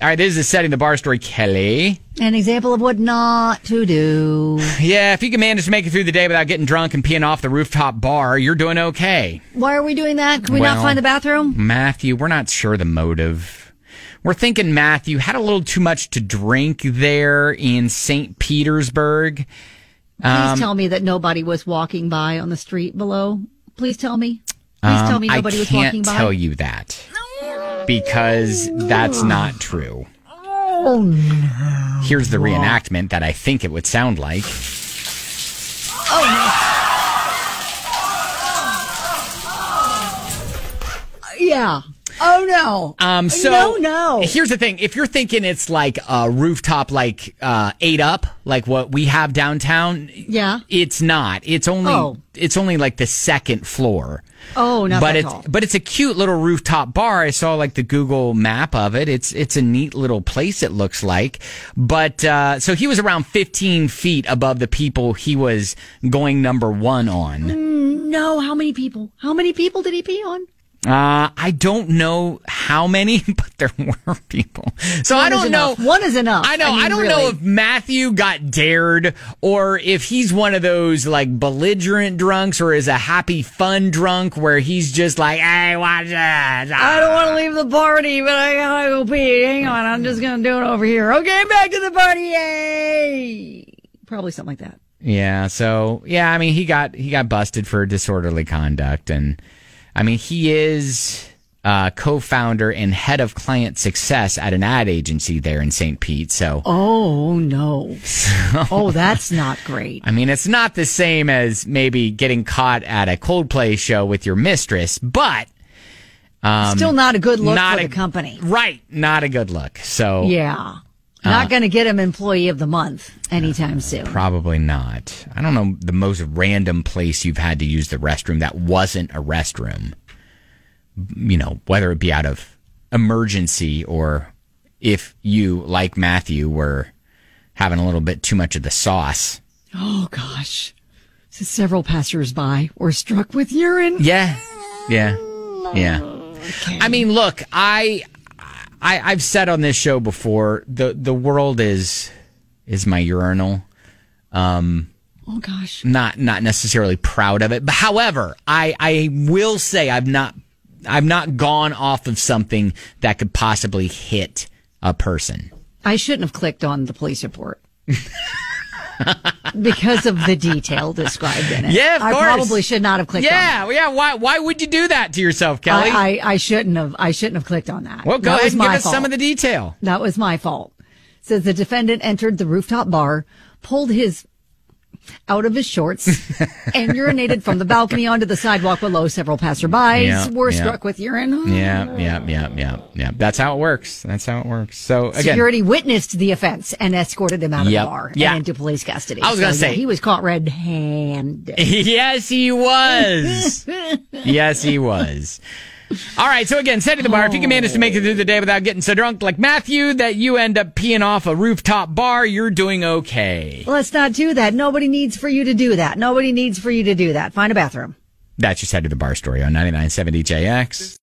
All right, this is the Setting the Bar story, Kelly. An example of what not to do. Yeah, if you can manage to make it through the day without getting drunk and peeing off the rooftop bar, you're doing okay. Why are we doing that? Can we not find the bathroom? Matthew, we're not sure the motive. We're thinking Matthew had a little too much to drink there in St. Petersburg. Please tell me that nobody was walking by on the street below. Please tell me. Please tell me nobody was walking by. I can't tell you that because that's not true. Oh, no. Here's the reenactment that I think it would sound like. Oh, no. Yeah. Oh, no. No. Here's the thing. If you're thinking it's like a rooftop, like 8 Up, like what we have downtown. Yeah. It's not. It's only like the second floor. Oh, not that tall. But it's a cute little rooftop bar. I saw like the Google map of it. It's a neat little place, it looks like. But so he was around 15 feet above the people he was going number one on. No, how many people? How many people did he pee on? I don't know how many, but there were people. So I don't know. One is enough. I know. I don't know if Matthew got dared or if he's one of those like belligerent drunks or is a happy fun drunk where he's just like, hey, watch that. I don't want to leave the party, but I gotta go pee. Hang on. I'm just going to do it over here. Okay, back to the party. Yay. Probably something like that. Yeah. So, yeah, I mean, he got busted for disorderly conduct and I mean, he is co-founder and head of client success at an ad agency there in St. Pete. So, oh no, oh that's not great. I mean, it's not the same as maybe getting caught at a Coldplay show with your mistress, but still not a good look for the company, right? Not a good look. So, yeah. Not going to get him Employee of the Month anytime soon. Probably not. I don't know the most random place you've had to use the restroom that wasn't a restroom. You know, whether it be out of emergency or if you, like Matthew, were having a little bit too much of the sauce. Oh, gosh. So several passersby were struck with urine. Yeah. Okay. I mean, look, I've said on this show before, the world is my urinal. Oh gosh. Not necessarily proud of it. But however, I will say I've not gone off of something that could possibly hit a person. I shouldn't have clicked on the police report. Because of the detail described in it. Yeah, of course. I probably should not have clicked on it. Yeah. Why would you do that to yourself, Kelly? I shouldn't have clicked on that. Well, go ahead and give us some of the detail. That was my fault. Says the defendant entered the rooftop bar, pulled his out of his shorts, and urinated from the balcony onto the sidewalk below. Several passerbys were struck with urine. Yeah. That's how it works. So again, security witnessed the offense and escorted him out of the bar and into police custody. I was going to say he was caught red-handed. Yes, he was. Yes, he was. All right, so again, setting the bar. If you can manage to make it through the day without getting so drunk like Matthew that you end up peeing off a rooftop bar, you're doing okay. Let's not do that. Nobody needs for you to do that. Find a bathroom. That's your Setting the Bar story on 99.7 DJX.